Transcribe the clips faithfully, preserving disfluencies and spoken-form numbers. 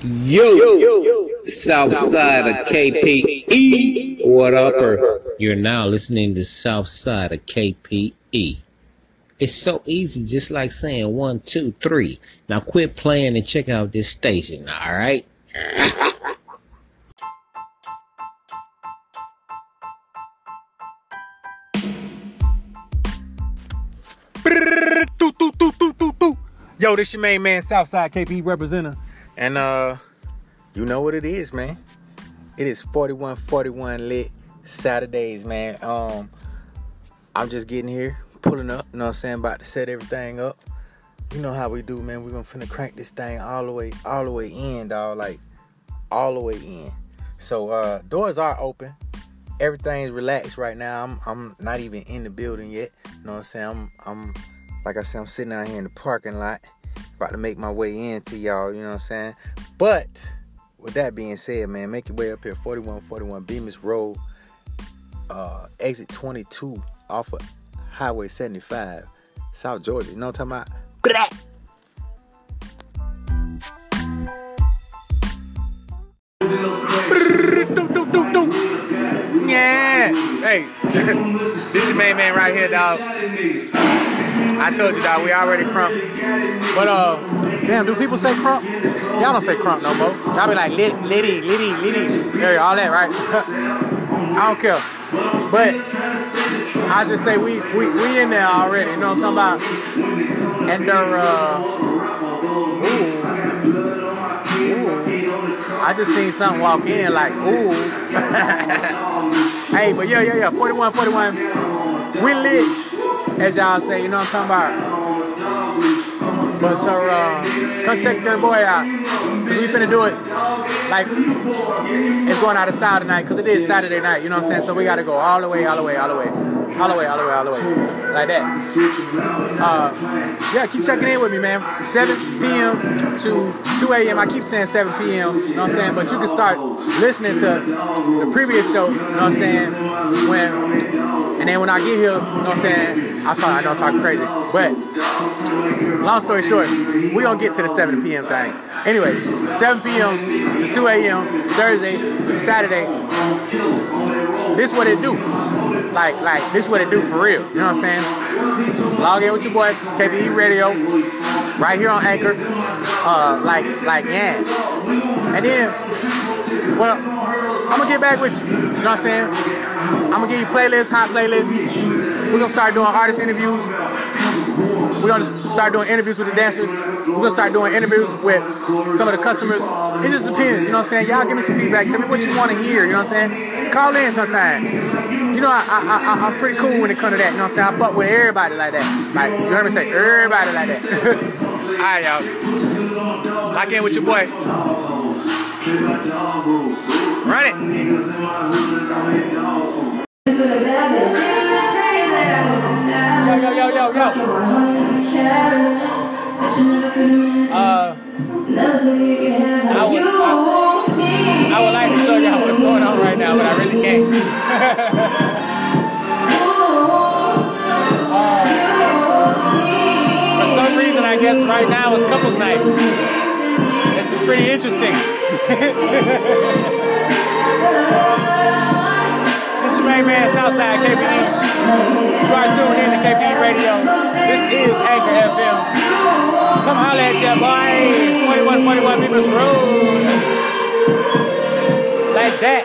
Yo, south side of K P E. What up? You're now listening to South Side of K P E. It's so easy, just like saying one, two, three. Now quit playing and check out this station, all right? Yo, this your main man, Southside K P E representative. And uh, you know what it is, man. It is forty-one forty-one lit Saturdays, man. Um, I'm just getting here, pulling up, you know what I'm saying, about to set everything up. You know how we do, man. We're gonna finna crank this thing all the way, all the way in, dog. Like, all the way in. So, uh, doors are open. Everything's relaxed right now. I'm I'm not even in the building yet. You know what I'm saying? I'm, I'm like I said, I'm sitting out here in the parking lot, about to make my way in to y'all, you know what I'm saying? But, with that being said, man, make your way up here, forty-one forty-one Bemis Road, uh, exit twenty-two off of Highway seventy-five, South Georgia. You know what I'm talking about? Yeah. Hey, this your main man right here, dog. I told you, dog, we already crump. But, uh, damn, do people say crump? Y'all don't say crump no more. Y'all be like, lit, litty, litty, litty. Yeah, all that, right? I don't care. But I just say we, we, we in there already. You know what I'm talking about? And they're, uh, ooh. Ooh. I just seen something walk in like, ooh. Hey, but yeah, yeah, yeah, forty-one forty-one. We lit. As y'all say, you know what I'm talking about. But so, uh, come check their boy out. Cause we finna do it. Like, it's going out of style tonight. Cause it is Saturday night, you know what I'm saying? So we gotta go all the way, all the way, all the way. All the way, all the way, all the way. Like that. Uh, yeah, keep checking in with me, man. seven p.m. to two a.m. I keep saying seven p.m. You know what I'm saying? But you can start listening to the previous show, you know what I'm saying? When, and then when I get here, you know what I'm saying? I thought I know I'm talking crazy. But, long story short, we gonna get to the seven p.m. thing. Anyway, seven p.m. to two a.m. Thursday to Saturday. This what it do. Like, like, this what it do for real. You know what I'm saying? Log in with your boy, K P E Radio, right here on Anchor. Uh, like, like, yeah. And then, well, I'm gonna get back with you. You know what I'm saying? I'm gonna give you playlists, hot playlists. We're gonna start doing artist interviews. We're gonna start doing interviews with the dancers. We're gonna start doing interviews with some of the customers. It just depends, you know what I'm saying? Y'all give me some feedback. Tell me what you want to hear, you know what I'm saying? Call in sometime. You know, I, I, I, I'm pretty cool when it comes to that, you know what I'm saying? I fuck with everybody like that. Like, you heard me say, everybody like that. Alright, y'all. Lock in with your boy. Run it. Yo, yo, yo, yo, yo. Uh, I would, I, I would like to show y'all what's going on right now, but I really can't. uh, for some reason, I guess right now is couples night. This is pretty interesting. This is your main man, Southside K P E. You are tuned in to K P E Radio. This is Anchor F M. Come holler at ya, boy. forty-one forty-one Bemis Road. Like that.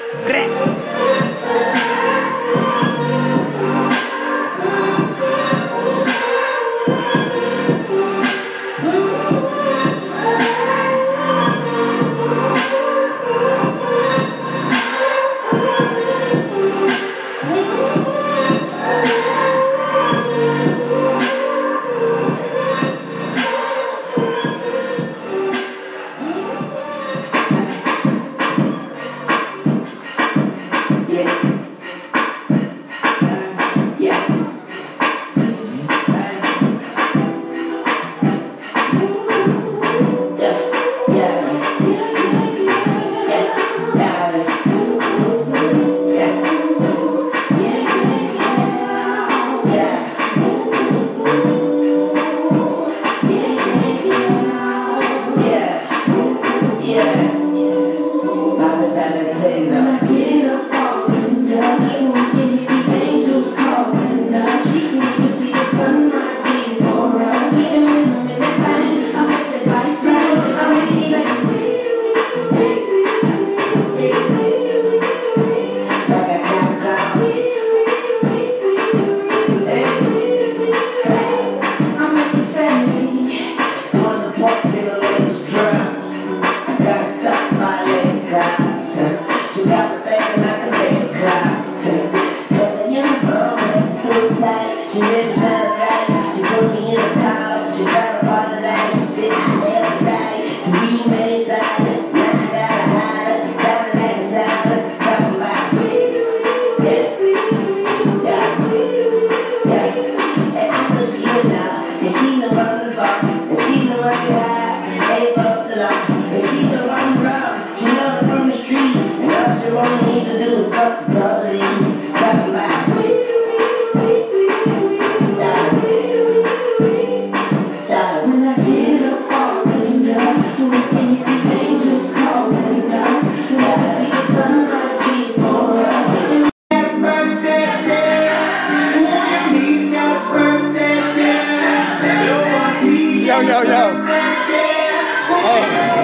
Hey.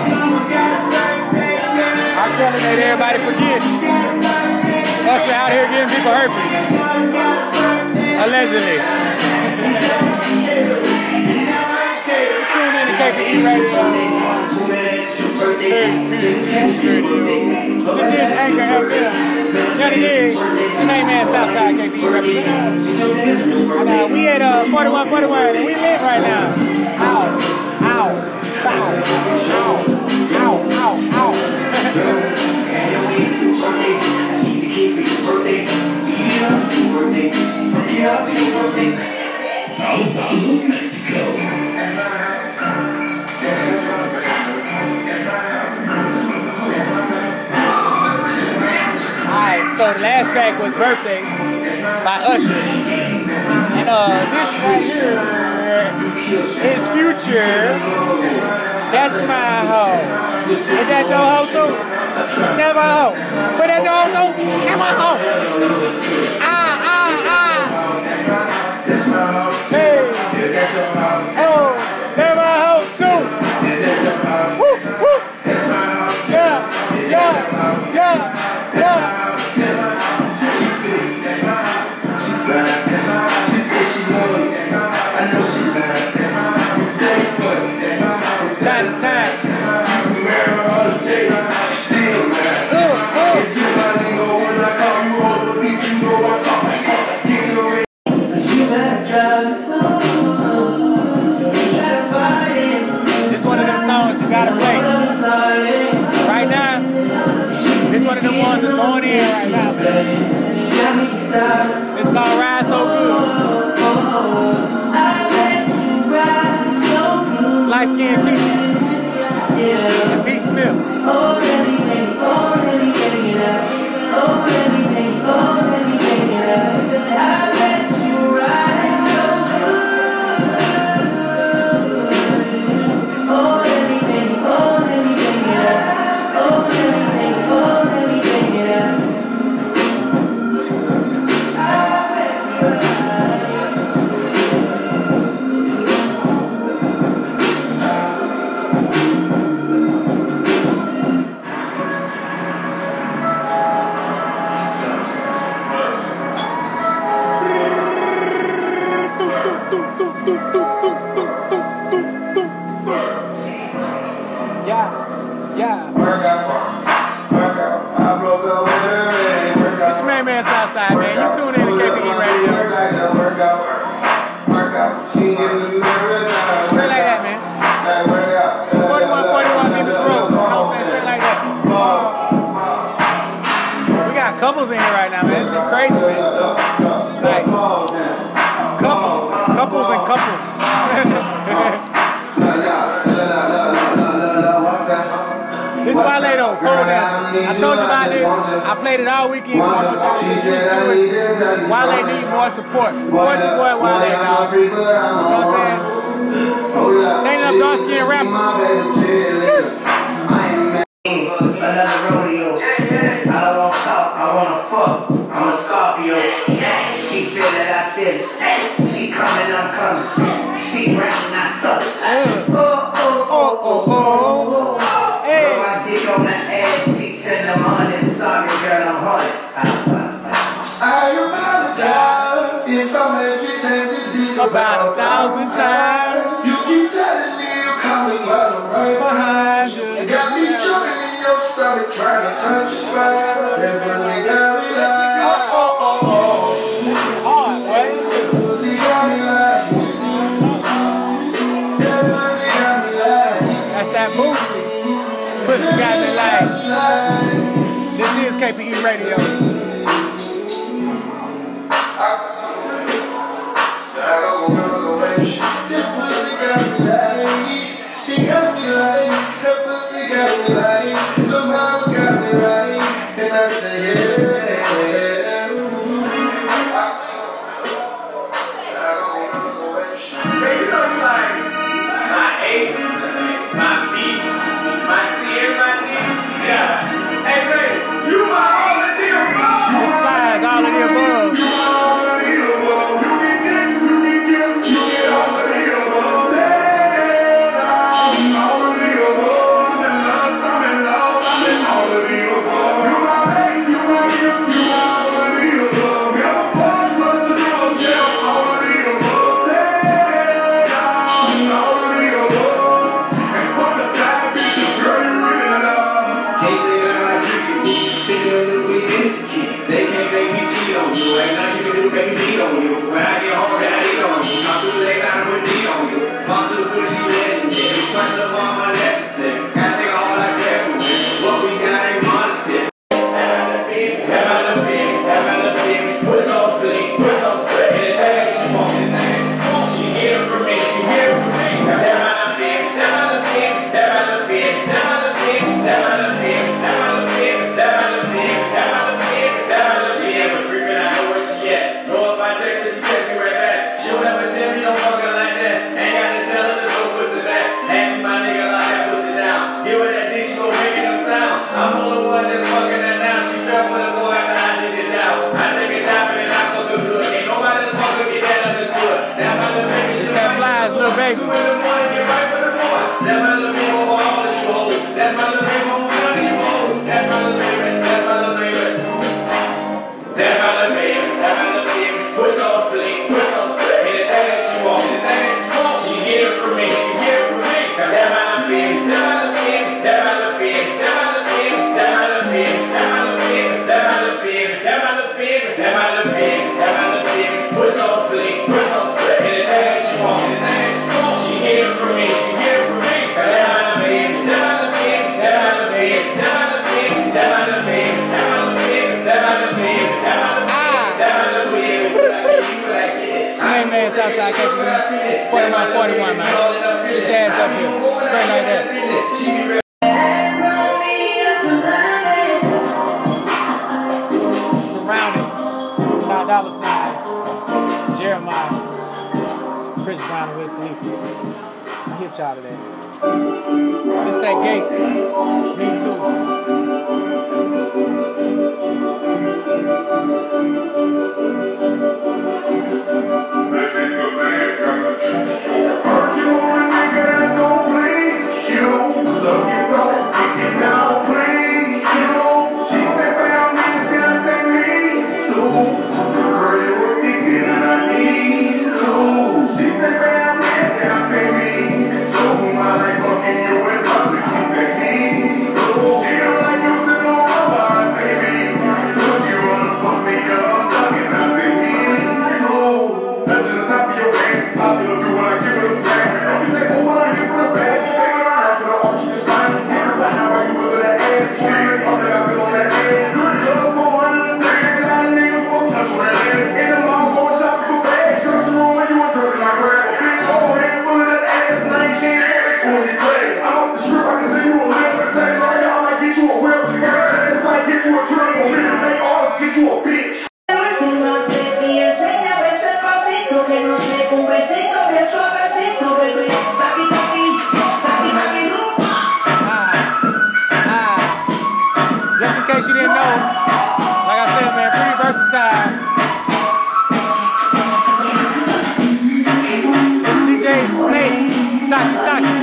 R. Kelly made everybody forget. Usher out here getting people herpes. Allegedly. Tune in to K P E Radio. This is Anchor F M. Johnny Diggs, your name man Southside K P E representing. And uh, we at uh, forty-one forty-one and we lit right now. Ow, ow, ow, ow, ow, ow, ow. Sao Paulo, Mexico. Alright, so the last track was Birthday by Usher. And uh, this right here is Future. That's my hoe. Is that your hoe too? That's my hoe. But that's your hoe too? That's my hoe. Ah, ah, ah. Hey. Oh, that's my hoe too. Woo, woo. Yeah, yeah, yeah, yeah. Time to time. Uh, uh. This one of them songs you gotta play. Right now, this one of them ones that's going in right now, man. It's gonna ride so good. Light skin Keith and B. Smith. Couples in here right now, man. This shit crazy, man. Like, couples. Couples and couples. This is Wale though, Cold Dance. I told you about this. I played it all weekend. Wale need more support. Support your boy Wale, dog. You know what I'm saying? They ain't enough dark skinned rappers. Another rodeo. I don't want to talk, I want to fuck. I'm a Scorpio. She feel that I feel it. She coming, I'm coming. She rapping, I thug it. Oh, oh, oh, oh, oh. Hey. Throw my dick on the ass cheeks and the money. Sorry, girl, I'm haunted. I apologize if I make you take this dick about a thousand times. You keep telling me you're coming, but I'm right behind you. You got me jumping in your stomach, trying to touch your spine. That pussy got me like, oh, oh, oh, oh. Hard, boy. That pussy got me like, that pussy got me like. That's that Boosie. Pussy got me like. This is K P E Radio. I don't remember the way she, that pussy got me like. She got me like, that pussy got me like. The mama got me like, and I say yeah. I don't remember the way she. Hey, you know you like my eight, my feet, my fear, my knee. Yeah. Hey, babe, you are all of the above. This flies all of the above. You are all of the above. You get this, you get this, you get all of the above. All of the above. forty-one forty-one, man. Get your ass up here. Straight like that. Surrounded. Ty Dolla Sign. Jeremiah. Chris Brown and Wiz Khalifa. I hit y'all today. It's that Gates. Me too. Heard you on a nigga that's gon' bleed you. Suck it off, stick it down, bleed you. She said, "Bam, niggas down, say me too." Girl, you a big bit and I need you. She said, "Bam, niggas down, say me too." I like fucking you in public, he said me too. She don't like you to know how I say me too. You wanna fuck me 'cause I'm talking, I say me too. Touching the top of your head, popular too when I give it a smack. You say, "Oh, when I give it a bag, baby, I'm not gonna arch you just fine." But how are you with that ass? You can't all that I feel on that ass. Good girl, four hundred thirty, a lot of niggas won't touch on that ass. In the mall, going shopping for bags. Dressing room when you were dressing like rag. A big old head full of that ass, nineteen, twenty clay. I'm off the strip, I can see you a lip. Say, like, I might get you a whip. It's like get you a trip. On me to take orders, get you a bitch. Just in case you didn't know, like I said, man, pretty versatile. It's D J Snake, Taki Taki.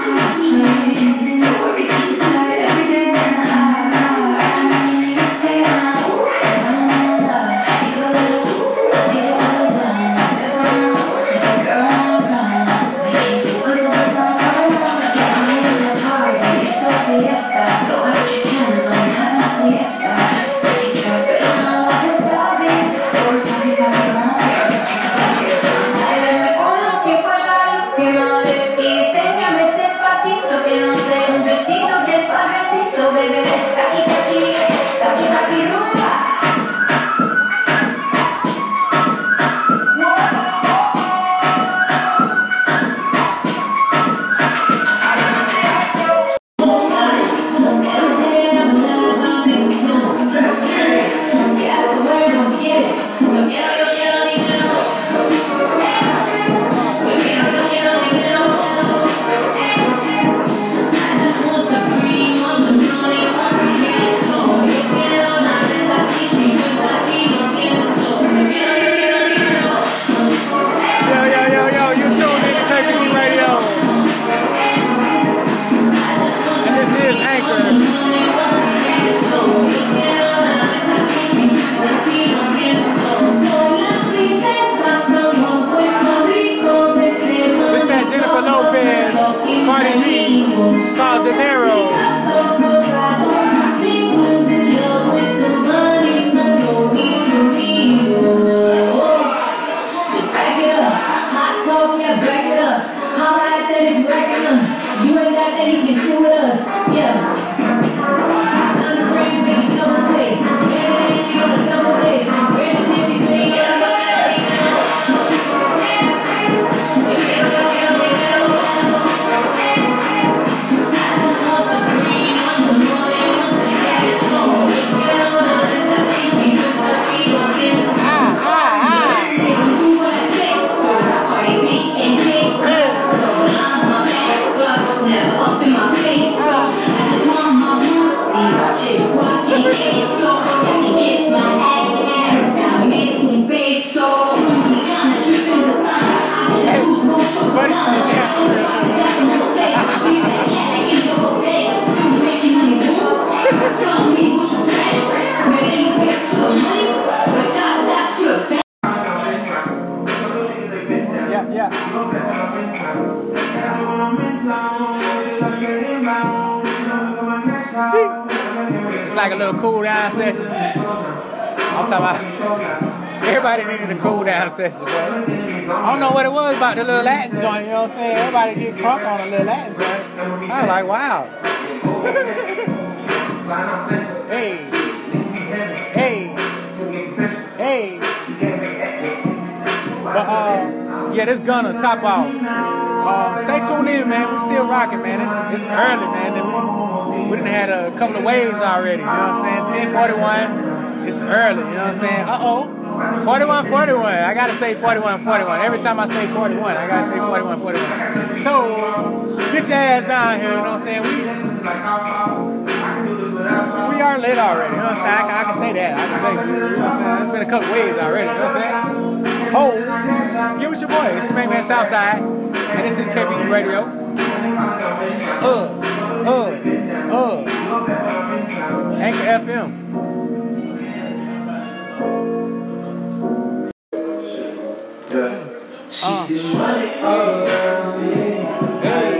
Like a little cool down session. I'm talking about everybody needed a cool down session, bro. I don't know what it was about the little Latin joint, you know what I'm saying? Everybody get crunk on a little Latin joint. I was like, wow. Hey. Hey. Hey. But uh yeah, this Gunna top off. Uh, stay tuned in, man. We're still rocking, man. It's, it's early, man. We, we done had a couple of waves already, you know what I'm saying? ten forty-one, it's early, you know what I'm saying? Uh-oh. forty-one forty-one. I gotta say forty-one forty-one. Every time I say forty-one, I gotta say forty-one forty-one. So, get your ass down here, you know what I'm saying? We, we are lit already, you know what I'm saying? I can, I can say that. I can say, you know what I'm saying? There's been a couple waves already, you know what I'm saying? So, get with your boy. It's your main man Southside, and this is K P E Radio. Uh, uh, uh. Anchor F M. Uh, uh, hey.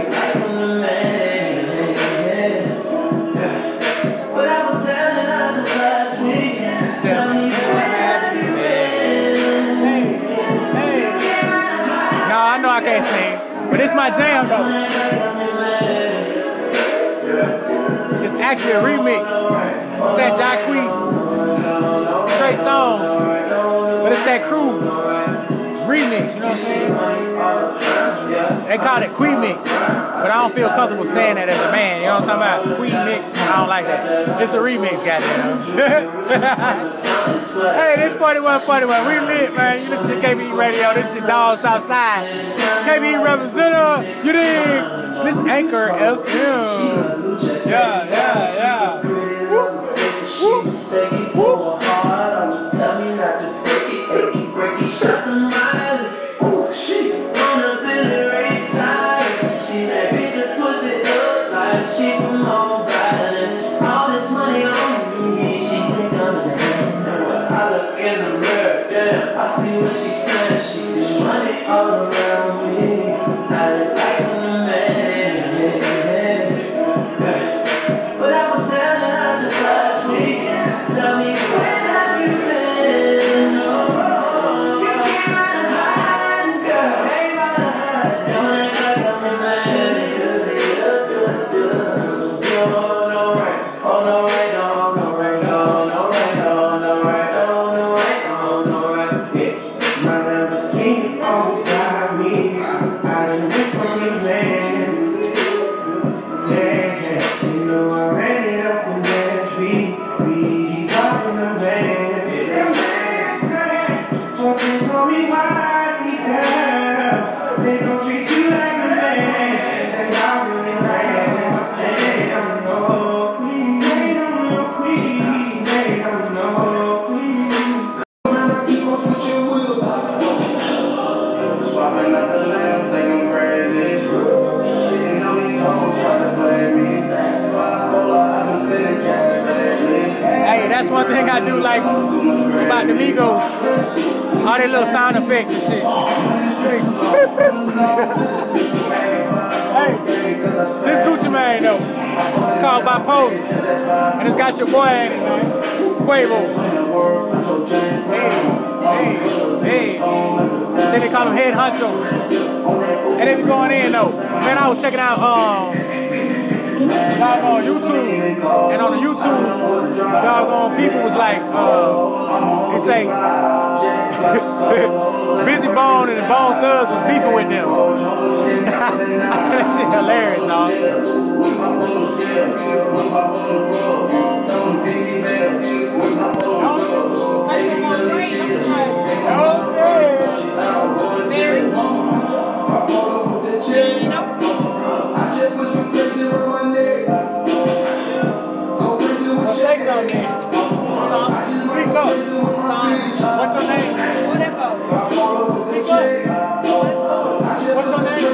Tell me what happened, hey, hey. No, I know I can't sing, but it's my jam though. It's actually a remix. It's that Jacquees, Trey Songz, but it's that crew remix, you know what I'm saying? They call it Queen Mix, but I don't feel comfortable saying that as a man, you know what I'm talking about? Queen Mix, I don't like that. It's a remix, goddamn. Hey, this forty-one forty-one, we lit, man. You listen to K P E Radio, this your dog Southside. K P E representative, you dig? This Anchor F M. Yeah, yeah, yeah. Whoop, whoop, whoop. That's one thing I do like about the Migos. All their little sound effects and shit. Hey, this Gucci Mane though, it's called Bipolar. And it's got your boy in it, man. Quavo. Hey, hey, hey. Then they call him Head Honcho. And they be going in though. Man, I was checking out um y'all on YouTube, and on the YouTube, doggone people was like, uh, they say, Busy Bone and the Bone Thugs was beefing with them. I said that shit hilarious, dog. What's your name? Whatever. What's your name? What's your name?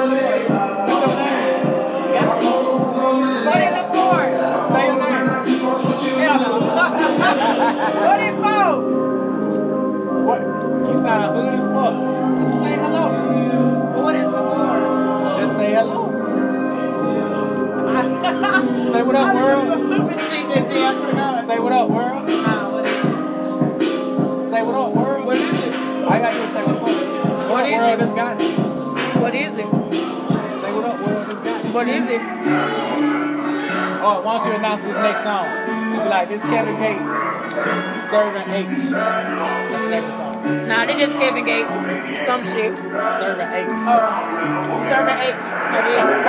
Yeah. Say it for. Say your name. Hell no. What it for? What? You sound hood as fuck. Say hello. What is it for? Just say hello. Say what up, world. Stupid shit this day. Say what up, world. Say what up, world. What is it? I gotta do is say what's up. What is world, it? This guy. What is it? Say what up, world. This guy. What is it? Oh, why don't you announce this next song? You'll be like, this Kevin Gates, Serving H. That's the name of the song. Nah, they just Kevin Gates. Some shit. Servant H. Oh, Servant H, I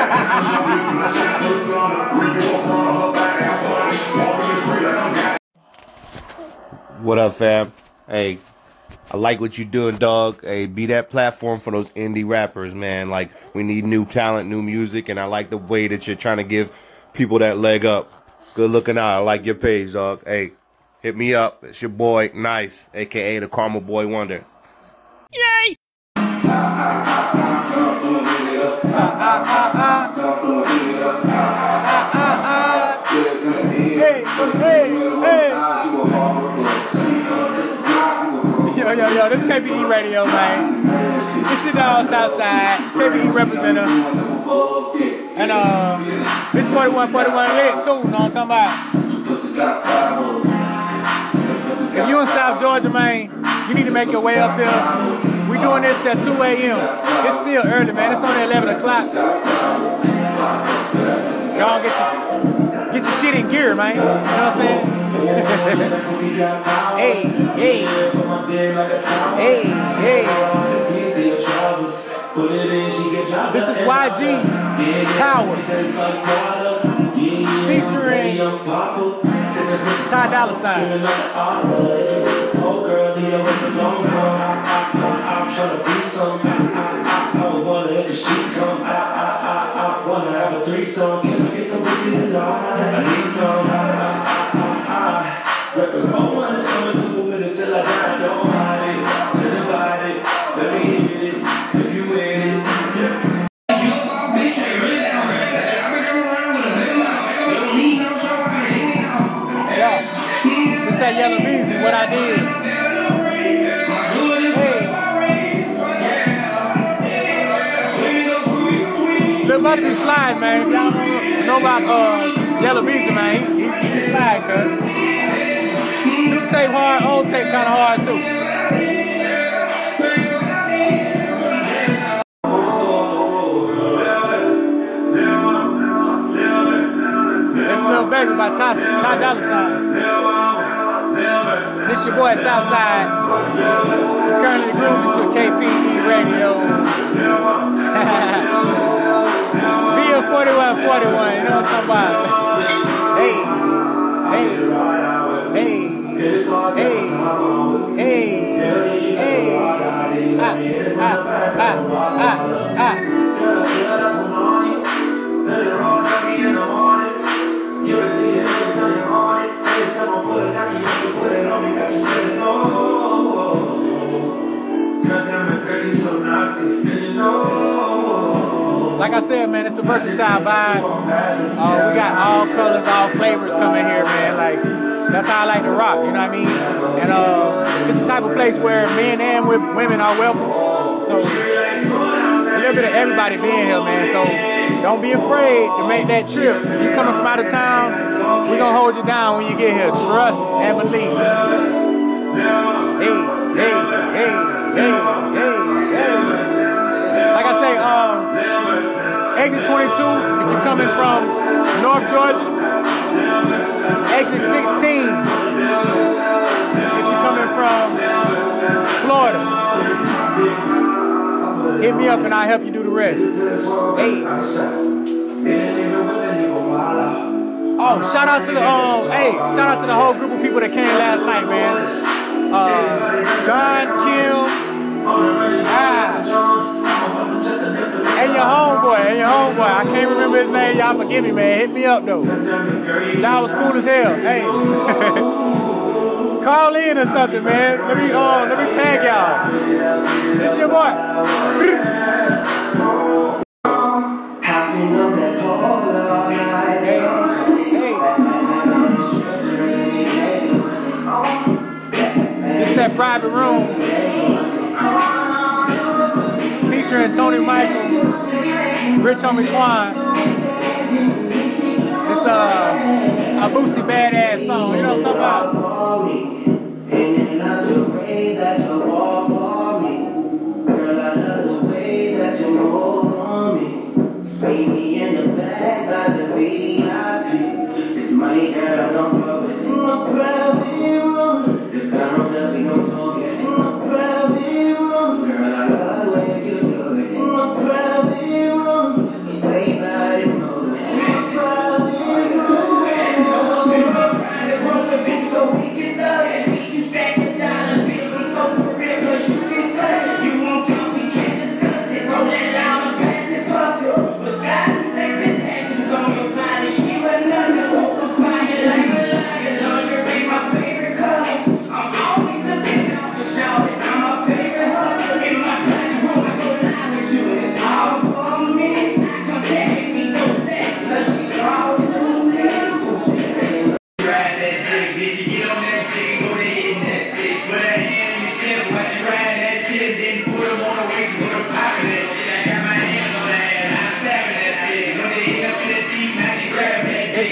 guess. What up, fam? Hey, I like what you doing, dog. Hey, be that platform for those indie rappers, man. Like, we need new talent, new music, and I like the way that you're trying to give people that leg up. Good looking out. I like your page, dog. Hey, hit me up. It's your boy, Nice, a k a the Karma Boy Wonder. Yay! Hey, hey, hey. Yo, yo, yo, this K P E Radio, man. This shit down Southside. K P E representative. And, uh, this forty-one forty-one lit, too. You know what I'm talking about? If you in South Georgia, man, you need to make your way up here. We doing this till two A M It's still early, man. It's only eleven o'clock. Y'all get your, get your shit in gear, man. You know what I'm saying? Hey, hey. Hey, hey. This is Y G Power featuring Ty Dolla Sign. I'm trying to be some. I, I, I, I would wanna let the shit come. I, I, I, I wanna have a threesome. Can I get some pussy tonight? I need some. I, I, I, I, I. Reppin' for one of summer, two minutes till I die. Don't hide it, just divide it. Let me hit it if you with it. Yeah. You a boss bitch, take it really down, right? I've been coming around with a big mouth. You don't need no show, I mean, yeah. It's that Yellow Beezy, what I did. Lil Buddy be sliding, man. If y'all know about uh, Yellow Beezy, man, he, he, he be sliding, cuz. New tape hard, old tape kind of hard, too. That's Lil Baby by Ty, Ty Dolla Sign. This your boy Southside. We're currently grooving to K P E Radio. forty-one forty-one, you know what I'm talking about? Hey, hey, hey, hey, hey, hey, ah, ah, ah, ah, ah. Give it to you anytime you want it. Anytime I pull it, cocky, you can put it on me, got you spinning. Oh, goddamn it, girl, you so nasty, and you know. Like I said, man, it's a versatile vibe. Uh, we got all colors, all flavors coming here, man. Like, that's how I like to rock, you know what I mean? And uh, it's the type of place where men and women are welcome. So, a little bit of everybody being here, man. So, don't be afraid to make that trip. If you're coming from out of town, we're going to hold you down when you get here. Trust and believe. Hey, hey, hey, hey, hey, hey. Like I say, um, exit twenty-two, if you're coming from North Georgia. Exit sixteen, if you're coming from Florida. Hit me up and I'll help you do the rest. Hey. Oh, shout out to the um, hey, shout out to the whole group of people that came last night, man. Uh, John, Kim, ah, and your homeboy, and your homeboy. I can't remember his name. Y'all forgive me, man. Hit me up though. That was cool as hell. Hey. Call in or something, man. Let me uh, let me tag y'all. This your boy. Hey, hey. This is that private room featuring Tony Michael, Rich Homie Quan. It's uh, a Boosie badass song. You know what I'm talking about? That you all for me. Girl, I love the way that you move on me. Bring me in the back by the V I P. This money, girl, I'm gonna throw it in my private room. The girl that we gon' smoke it in my private room.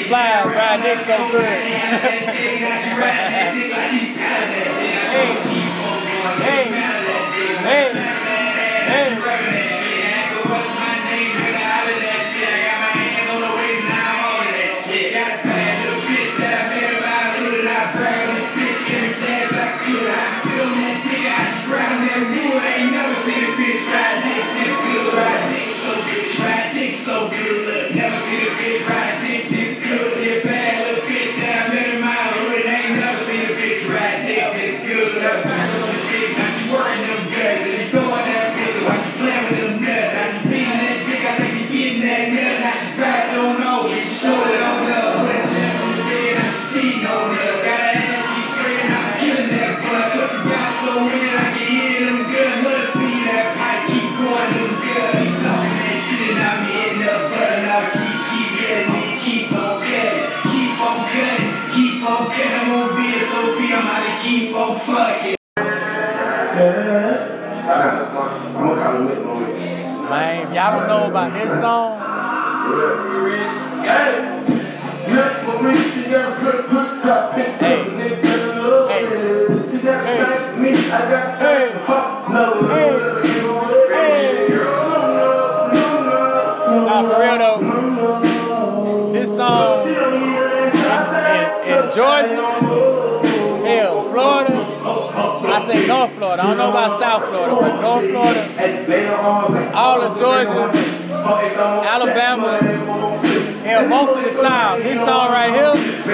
flies, ride dick so good. Hey, hey, hey, hey. Keep on fucking. Yeah. I'm gonna call him with me. Man, if y'all don't know about this song, hey, hey, hey, hey, nah, for real though, this song in, in Georgia, hell, Florida, I say North Florida, I don't know about South Florida, but North Florida, all of Georgia, Alabama, hell, most of the South. This song right here,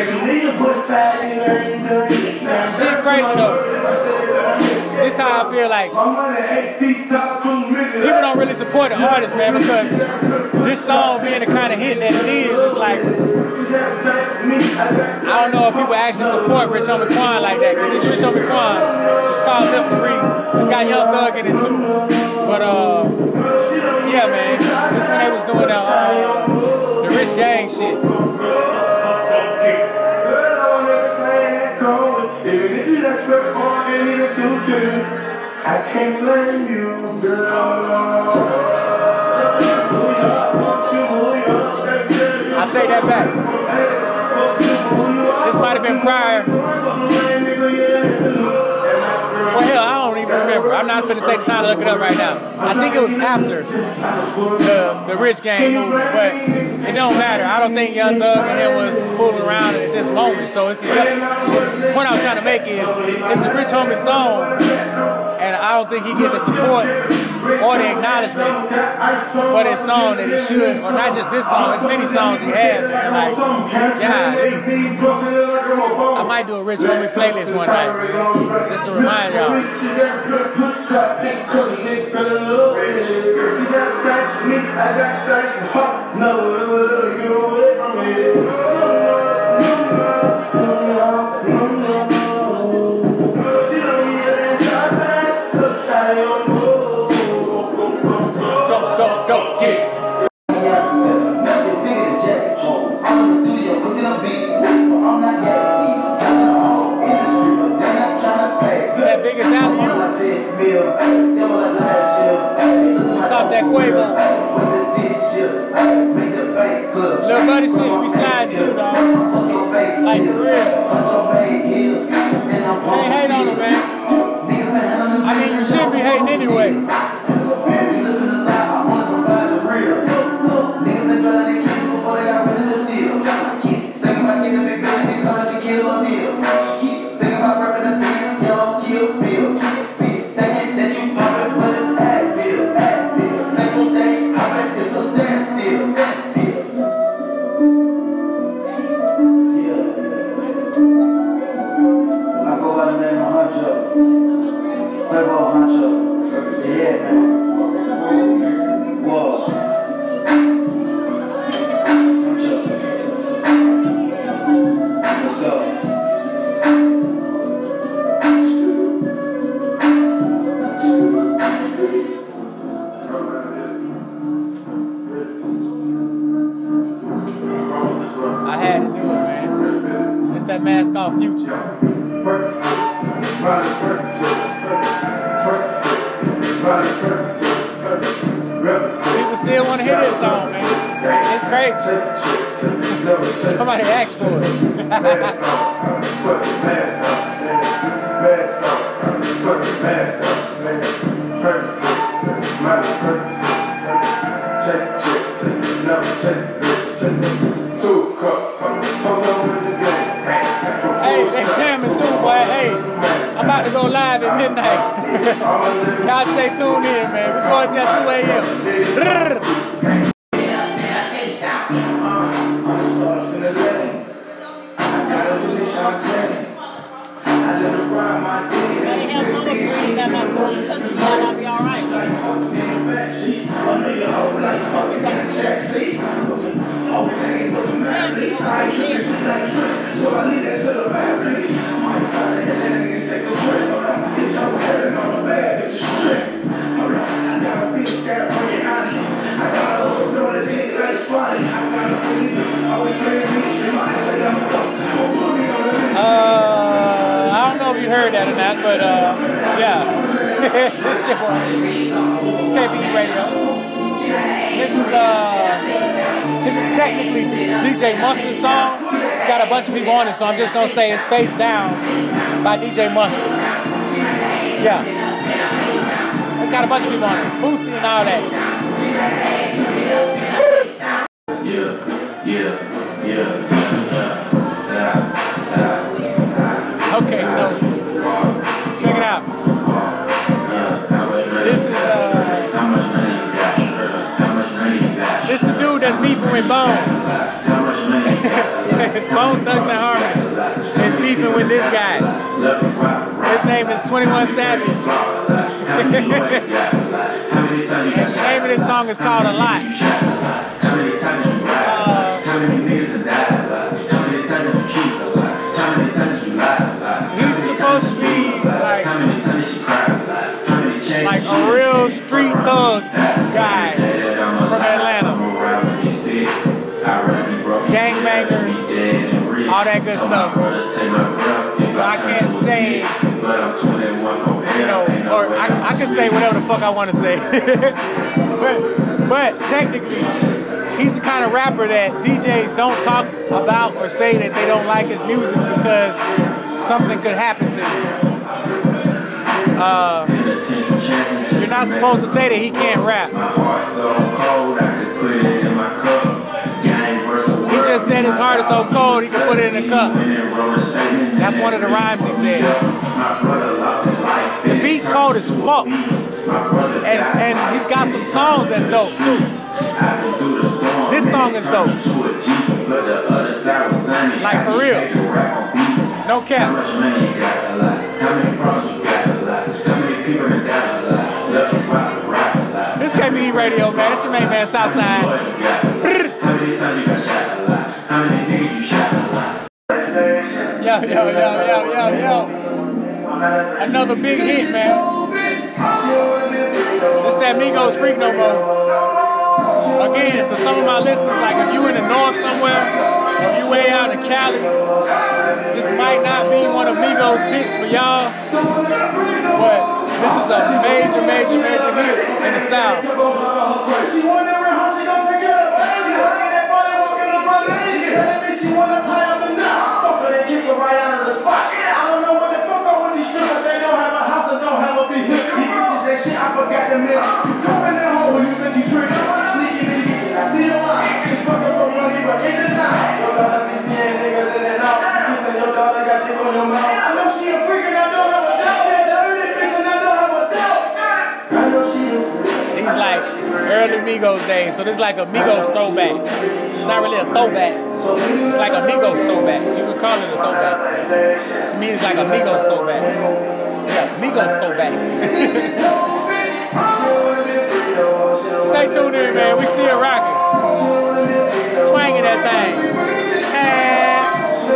shit crazy though. This how I feel like people don't really support the artist, man, because this song being the kind of hit that it is, it's like, I don't know if people actually support Rich Homie Quan like that, because this Rich Homie Quan, it's called Lil Marie. It's got Young Thug in it too. But uh, yeah, man, this when they was doing the, uh, the Rich Gang shit. I can't blame you, girl. I take that back. This might have been prior. Well, hell, I don't even remember. I'm not going to take the time to look it up right now. I think it was after the, the Rich Gang movie, but it don't matter. I don't think Young Thug and him was fooling around at this moment. So it's a, the point I was trying to make is it's a Rich Homie song, and I don't think he get the support or the acknowledgement for this song that he should, or not just this song, there's many songs he has, man. Like, golly. I might do a Rich Homie playlist one night, just to remind y'all. Stop that Quavo. Little buddy shit, we sliding too, dog. Like, for real. Can't hate on him, man. I mean, you should be hating anyway. Mask Off Future. People still want to hear this song, man. It's crazy. Somebody asked for it. Hey, they jamming too, boy. Hey, I'm about to go live at midnight. Y'all stay tuned in, man. We're going till two A M Uh, I don't know if you heard that or not, but uh, yeah. This shit, it's K P E Radio. This is uh, this is technically D J Mustard's song. It's got a bunch of people on it, so I'm just gonna say it's Face Down by D J Mustard. Yeah, it's got a bunch of people on it, Boosie and all that. Yeah, yeah, yeah, yeah. Okay, so check it out. This is uh, this the dude that's beefing with Bone. Bone Thugs and Harmony is beefing with this guy. His name is twenty-one Savage. And the name of this song is called A Lot. He's supposed to be like, like a real street thug guy from Atlanta. Gangbanger, all that good stuff. So I can't say, you know, or I, I can say whatever the fuck I want to say. but, but technically, he's the kind of rapper that D Js don't talk about or say that they don't like his music because something could happen to him. Uh, you're not supposed to say that he can't rap. He just said his heart is so cold he can put it in a cup. That's one of the rhymes he said. The beat cold as fuck. And, and he's got some songs that's dope too. This song is dope. Like for real. No cap. This K P E Radio, man. This your main man, Southside. Yo, yo, yo, yo, yo, yo. Another big hit, man. It's that Migos Freak No More. Again, for some of my listeners, like if you in the north somewhere, or you way out in Cali, this might not be one of Migos' hits for y'all, but this is a major, major, major hit in the South. She wanna how she gonna take it up. She working that funny, walking up her leg. Telling me she wanna tie up the knot. Fuck her, they kick her right out of the spot. I don't know what the fuck on with these strippers. They don't have a house and don't have a big hip. These bitches say shit, I forgot to mention. You come in that hole when you think you trick. Sneaking and geeking, I see your line. She fucking for money, but in the night. Your daughter be seeing niggas in and out. You kissing your daughter, got dick on your mouth. I know she a freak and I don't have a doubt. Yeah, dirty bitch and I don't have a doubt. I know she a freak. He's like early Migos days, so this is like a Migos throwback. It's not really a throwback. It's like a Migos throwback. You could call it a throwback. To me, it's like a Migos throwback. Yeah, Migos throwback. Stay tuned in, man. We still rocking. Twanging that thing. And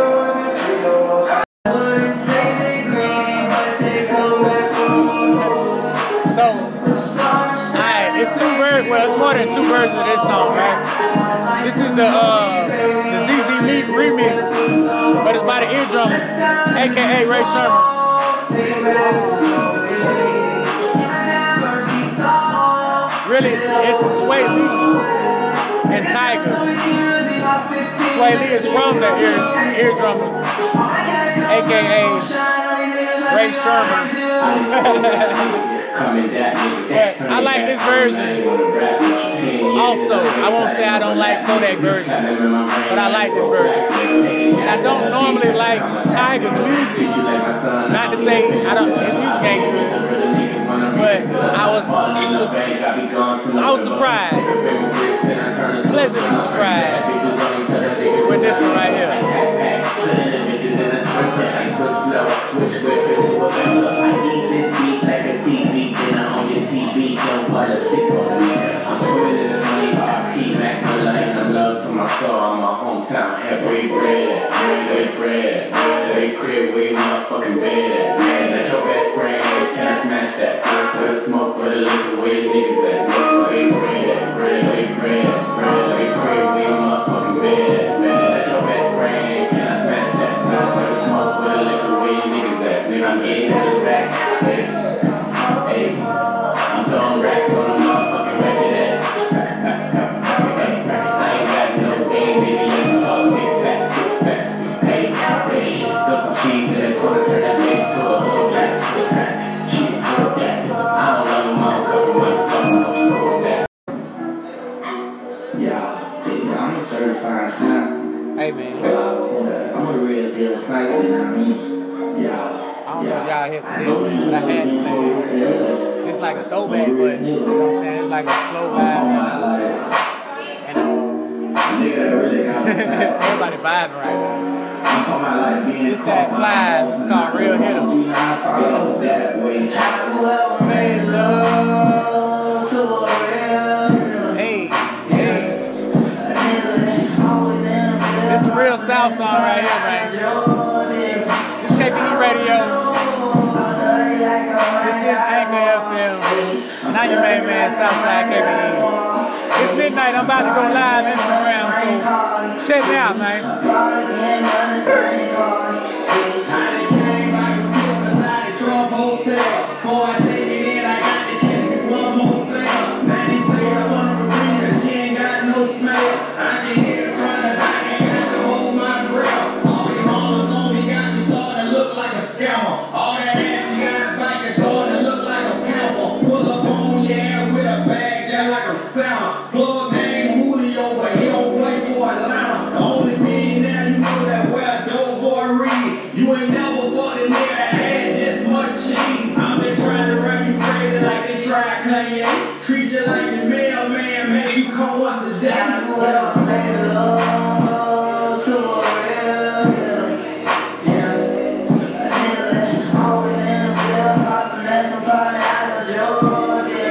so, alright, it's two versions. Well, it's more than two versions of this song, right? This is the uh, the Z Z Meat remix, but it's by the Eardrummers, aka Ray Sherman. Really, it's Sway Lee and Tiger. Sway Lee is from the ear, Eardrummers, aka Ray Sherman. But I like this version. Also, I won't say I don't like Kodak version, but I like this version. And I don't normally like Tiger's music. Not to say I don't, his music ain't good, but I was, I was surprised, pleasantly surprised with this one right here. Switch whip into a vessel. I eat this beat like a T V dinner on your T V. Don't fall asleep on me. I'm swimming in this money, R P Mac Miller, and I'm love to my soul. I'm my hometown, heavy bread, bread, bread, bread, crib, where you motherfucking bed at? Man, is that your best friend? Can I smash that? First, first smoke, where the liquor, where your niggas at? Way bread, bread, way bread, bread, way crib, where you motherfucking bed at? Man, is that your best friend? Can I smash that? First, first smoke, where the liquor, where your niggas at? I'm getting to the back. Hey, hey, I'm throwing racks on a motherfucking ratchet ass. Hey, I ain't got no game, baby. Let's talk big facts, facts. Hey, hey, throw some cheese in the corner, turn that bitch to a whole track, to a track. Shit, whole track. I don't love them, I don't cover much, fuck them, whole track. Yeah, I'm a certified sniper. Hey man, I'm a real deal sniper, you know what I mean? Yeah. I don't know if y'all hit to this one, but I had to play this. It's like a throwback, but you know what I'm saying? It's like a slow vibe. And um, everybody vibing right now. I'm talking about like being It's that Flies called Real Hitter. that way. Whoever made love to a real Hey, hey. This is a real South song right here, man. This K P E Radio. This is Anchor F M. Now your main man, Southside K P E. It's midnight. I'm about to go live Instagram, so check me out, man. Plug name Julio, but he don't play for Atlanta. The only man now you know that where dope boy read. You ain't never fucked a nigga that had this much cheese. I'm been trying to run you crazy like they tried Kanye. Treat you like the mailman, make you come once a day. Well, play love to a real hitter. Yeah. A nigga that always in the field, poppin' that some probably out of Jordan.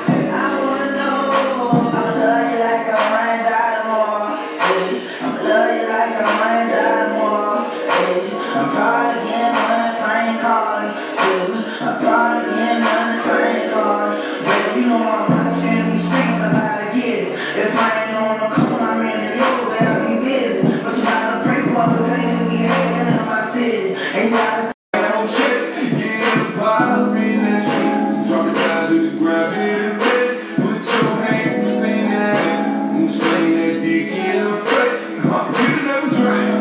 I'm proud again when the train calling, baby. I'm proud again when the train calling, baby. You know I'm out here in these streets, I gotta get it. If I ain't on the corner, I'm in the yoga, I'll be busy. But you gotta pray for me, cause they niggas be hating in my city. And you gotta oh shit, get the bottle in that shit. Drop it down to the ground, hit the best. Put your hands in that, and sling that dick in the face. Get another drink.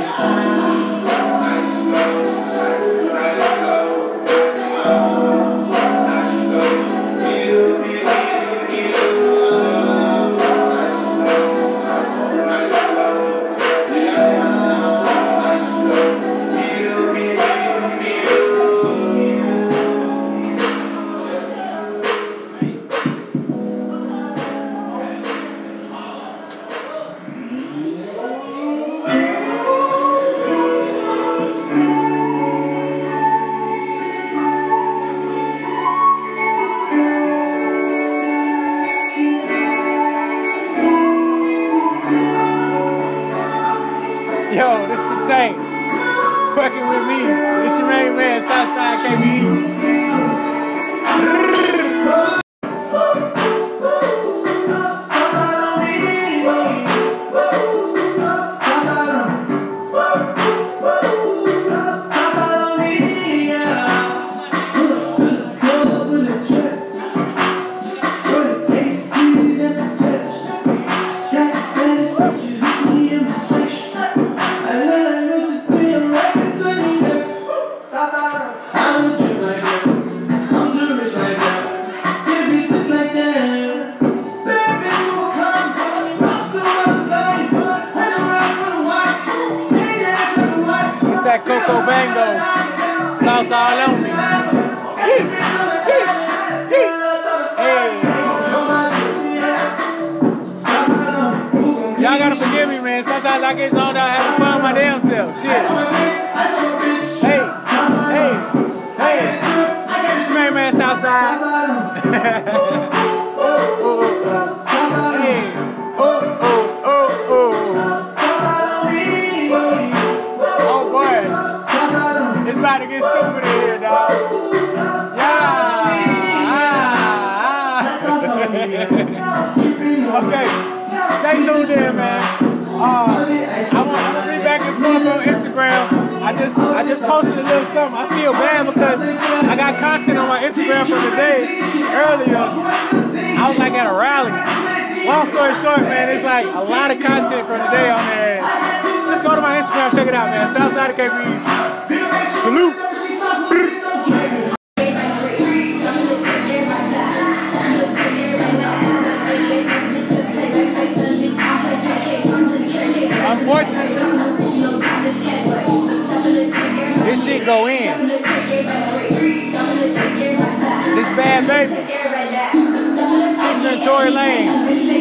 Yo, this the tank. Fucking with me. It's your main man, Southside K B E. That Coco Bango, sauce all on me. Hey, hey, hey. Y'all gotta forgive me, man. Sometimes I get zoned out having fun with my damn self. Shit. Hey, hey, hey. It's your main man, Southside. Oh, oh, oh, oh. Hey. Oh, oh, oh, oh. It's about to get stupid in here, dog. Yeah. Okay. Stay tuned in, man. Uh, I want, I'm gonna be back and forth on Instagram. I just, I just posted a little something. I feel bad because I got content on my Instagram from the day earlier. I was like at a rally. Long story short, man, it's like a lot of content from the day on there. Just go to my Instagram, check it out, man. Southside K B E. Salute! Unfortunately, this shit go in. This Bad Baby. Featuring Tory Lanez.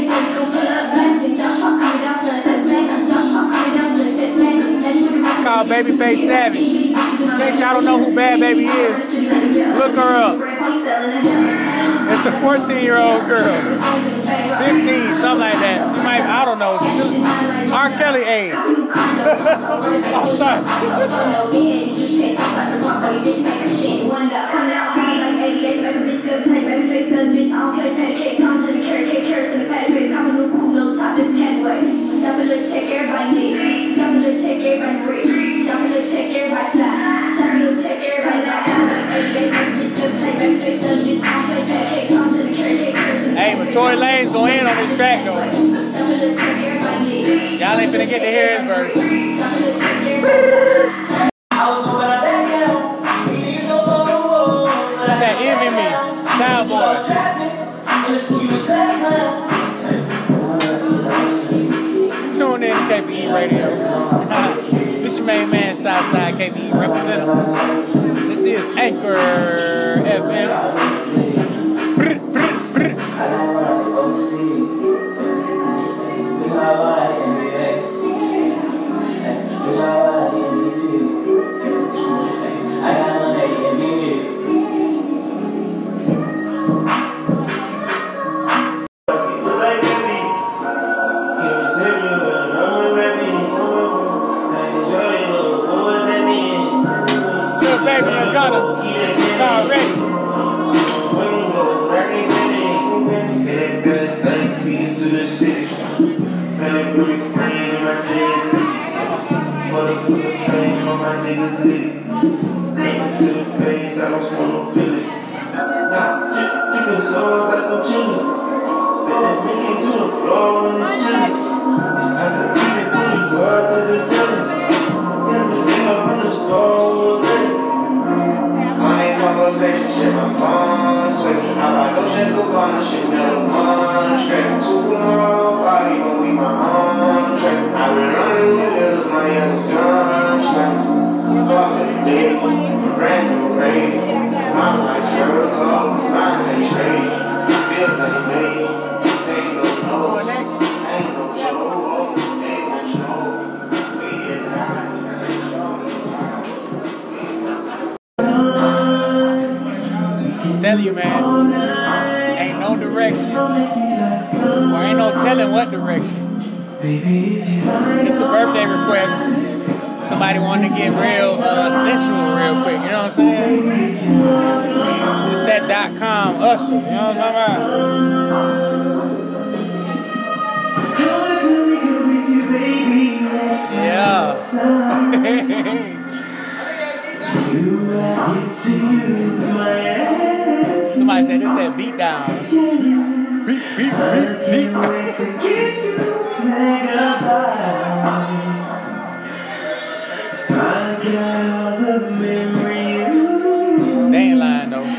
It's called Babyface Savage. In case y'all don't know who Bad Baby is, look her up. It's a fourteen year old girl. fifteen, something like that. She might, I don't know. She's R. Kelly age. I'm sorry. Drop a little check, everybody lit. Drop a little check, everybody rich. Drop a little check, everybody slide. Drop a little check, everybody loud. Hey, but Tory Lanez go in on this track though. Y'all ain't finna get to hear his verse. That's that Envy Me, Cowboy. Tune in to K P E Radio. This your main man, Southside K P E representative. This is Anchor F M. Brr, brr, brr. Baby, I'm gonna start ready. shit never fun. Straight to tomorrow, body gon' be my own. I've been running with my youngest gun. Talking big, brand new race. I'm like circle, mine ain't straight. Feels like me. Ain't no no, ain't no show, ain't no show. We get high. Tell you, man, ain't no direction, or ain't no telling what direction. It's a birthday request. Somebody wanted to get real uh, sensual real quick, you know what I'm saying? It's that dot com usher, you know what I'm talking about? Yeah. Somebody said it's that beat down. Beat, beat, beat, beat. They ain't lying though.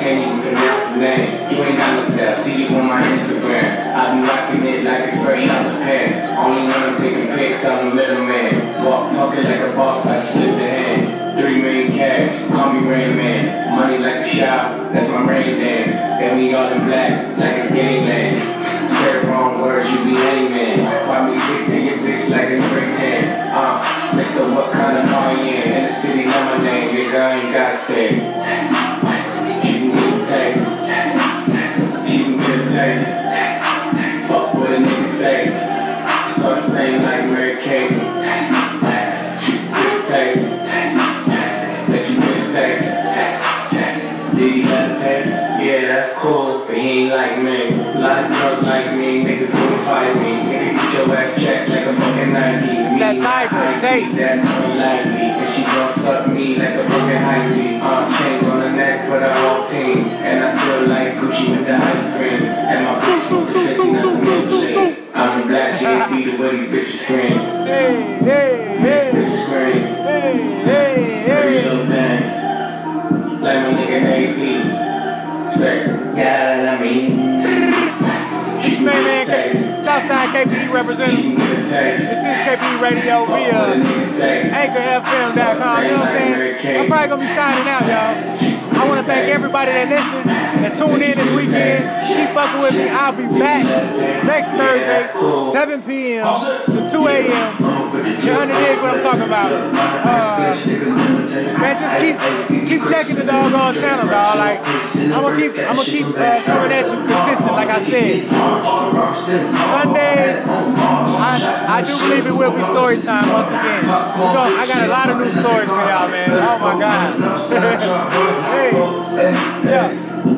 can't even pronounce the name. You ain't got no style, see you on my Instagram. I be rocking it like it's fresh out the pan. Only when I'm taking pics, I'm the middleman. Walk talking like a boss, I just lift a hand. Three million cash, call me Rain Man. Money like a shower, that's my rain dance. And we all in black, like it's gangland. Say wrong words, you be hangman. Why me stick to your bitch like it's spray tan? Uh, Mister What kind of car you in? In the city, know my name, nigga, I ain't gotta say. She can get a taste. She can get a taste. Fuck what a nigga say. Start saying like Mary Kate. She can get a taste. Let you get a taste. Do you got a taste? Yeah, that's cool, but he ain't like me. A lot of girls like me, niggas wanna fight me. Nigga, get your ass checked like a fucking Nike. It's that tiger, taste. That's unlikely. If she gon' suck me like a fucking high C. Uh, chains on the neck for the whole team. And I feel like Gucci with the ice cream. And my bitch with the fifty, not the middle lane. I'm a black J B, the way these bitches scream. Hey, hey, hey. Bitches scream. Hey, hey, Every hey. little thing. Like my nigga A P. Say, God, I mean. This man, man, K- Southside K P E representative. This is K P E Radio via Anchor F M dot com. You know what I'm saying? I'm probably gonna be signing out, y'all. I want to thank everybody that listened and tuned in this weekend. Keep fucking with me. I'll be back next Thursday, seven p.m. to two a.m. You understand what I'm talking about? Uh, man, just keep keep checking the doggone channel, dog. Like I'm gonna keep I'm gonna keep uh, coming at you consistent, like I said. Sundays, I I do believe it will be story time once again. We go, I got a lot of new stories for y'all, man. Oh my God. Hey, yeah.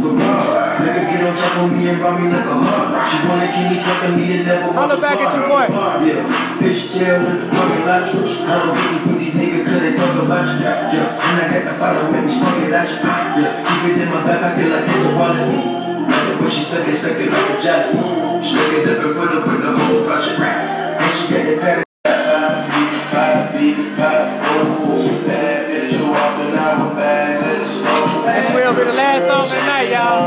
Holla back at your boy. She suck it, suck it like a jelly. She look it up and put up with the whole project. And she got the pattern. Five feet, five feet, five foot. Bad bitch, you walking out with bad bitch. This will be the last song of the night, y'all.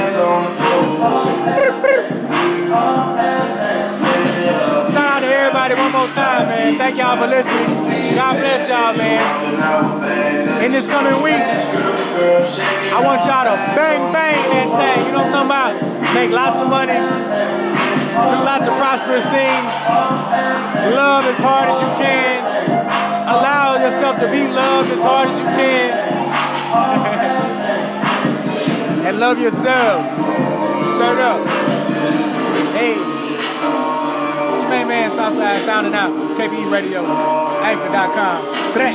Shout out to everybody one more time, man. Thank y'all for listening. God bless y'all, man. In this coming week, I want y'all to bang, bang that thing. You know what I'm talking about? Make lots of money. Do lots of prosperous things. Love as hard as you can. Allow yourself to be loved as hard as you can. And love yourselves. Straight up. Hey. It's main man Southside sounding out. K P E Radio. Anchor dot com. Threat.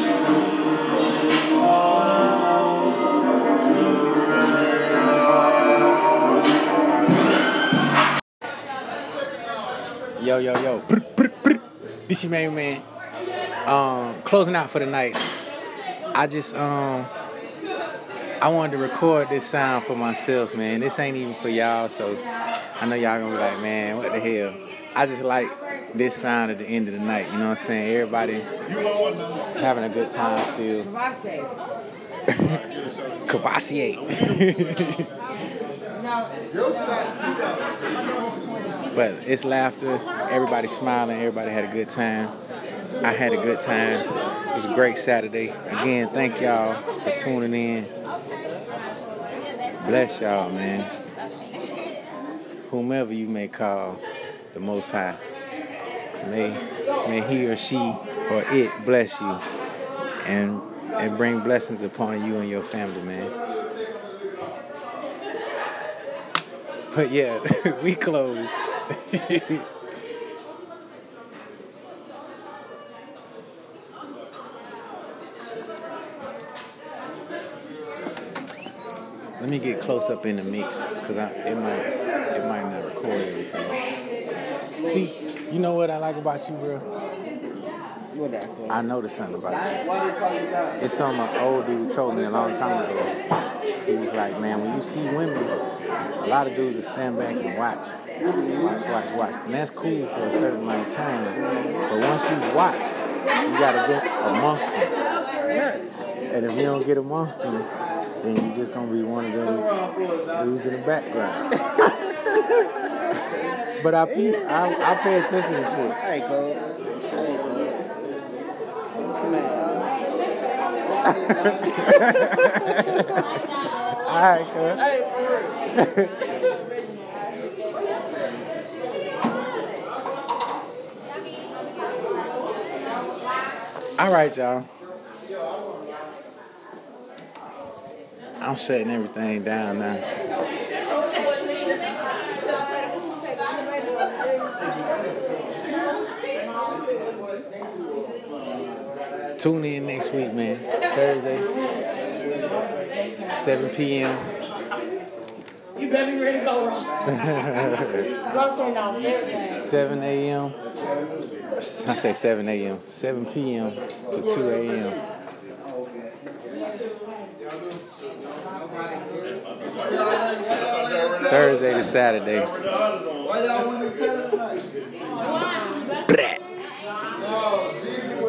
Yo, yo, yo. This your main man. Um, closing out for the night. I just, um, I wanted to record this sound for myself, man. This ain't even for y'all, so I know y'all gonna be like, man, what the hell? I just like this sound at the end of the night, you know what I'm saying? Everybody having a good time still. Cavassier. But it's laughter, everybody smiling, everybody had a good time. I had a good time. It was a great Saturday. Again, thank y'all for tuning in. Bless y'all, man. Whomever you may call the Most High, may may he or she or it bless you and and bring blessings upon you and your family, man. But yeah, we closed. Let me get close up in the mix, cause I it might it might not record everything. See, you know what I like about you, bro? I noticed something about you. It's something an old dude told me a long time ago. He was like, man, when you see women, a lot of dudes will stand back and watch. Watch, watch, watch. And that's cool for a certain amount of time. But once you've watched, you gotta get amongst them. And if you don't get amongst them, then you just gonna be one of them dudes in the background. But I, pe- I I pay attention to shit. Hey, Cole. Hey, Cole. Man. All right, cuz. All right, y'all. I'm shutting everything down now. Tune in next week, man. Thursday, seven p.m. You better be ready to go, Ross. Ross ain't out there. seven a.m. I say seven a.m. seven p.m. to two a.m. Thursday to Saturday. Why y'all want to tell tonight? Brat.